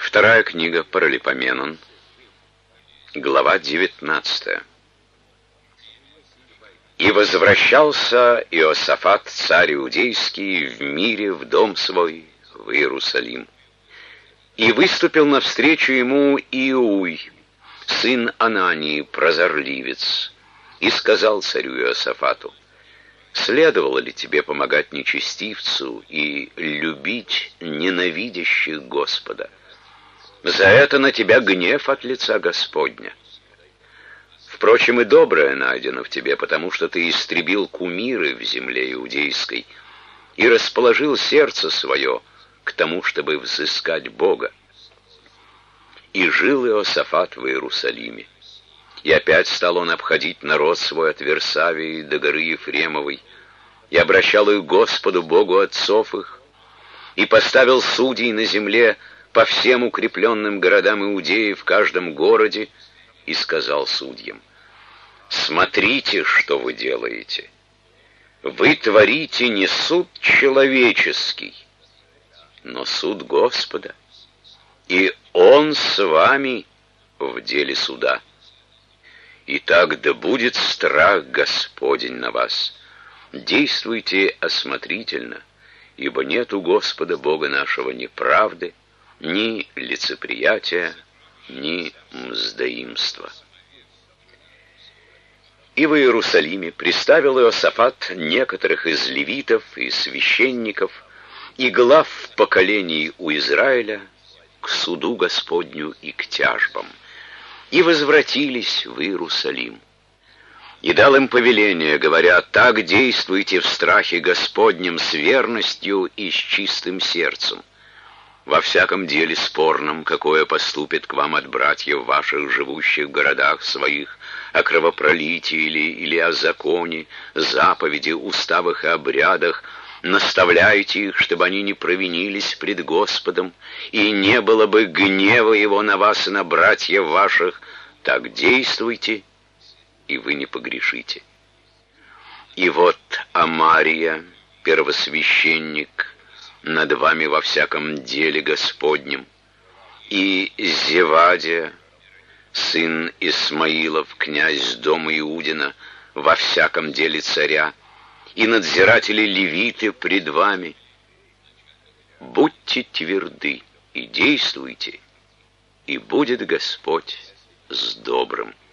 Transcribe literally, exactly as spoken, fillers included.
Вторая книга Паралипоменон, глава девятнадцатая. «И возвращался Иосафат, царь иудейский, в мире в дом свой, в Иерусалим. И выступил навстречу ему Иуй, сын Анании, прозорливец, и сказал царю Иосафату: следовало ли тебе помогать нечестивцу и любить ненавидящих Господа? За это на тебя гнев от лица Господня. Впрочем, и доброе найдено в тебе, потому что ты истребил кумиры в земле иудейской и расположил сердце свое к тому, чтобы взыскать Бога. И жил Иосафат в Иерусалиме. И опять стал он обходить народ свой от Версавии до горы Ефремовой, и обращал их к Господу Богу отцов их, и поставил судей на земле по всем укрепленным городам Иудеи в каждом городе, и сказал судьям: смотрите, что вы делаете. Вы творите не суд человеческий, но суд Господа, и Он с вами в деле суда. Итак, да будет страх Господень на вас. Действуйте осмотрительно, ибо нет у Господа Бога нашего ни правды, ни лицеприятия, ни мздоимства». И в Иерусалиме приставил Иосафат некоторых из левитов и священников и глав поколений у Израиля к суду Господню и к тяжбам, и возвратились в Иерусалим. И дал им повеление, говоря: так действуйте в страхе Господнем с верностью и с чистым сердцем. Во всяком деле спорном, какое поступит к вам от братьев ваших, живущих в городах своих, о кровопролитии или, или о законе, заповеди, уставах и обрядах, наставляйте их, чтобы они не провинились пред Господом, и не было бы гнева Его на вас и на братьев ваших. Так действуйте, и вы не погрешите. И вот Амария, первосвященник, над вами во всяком деле Господнем, и Зевадия, сын Исмаилов, князь дома Иудина, во всяком деле царя, и надзиратели левиты пред вами. Будьте тверды и действуйте, и будет Господь с добрым.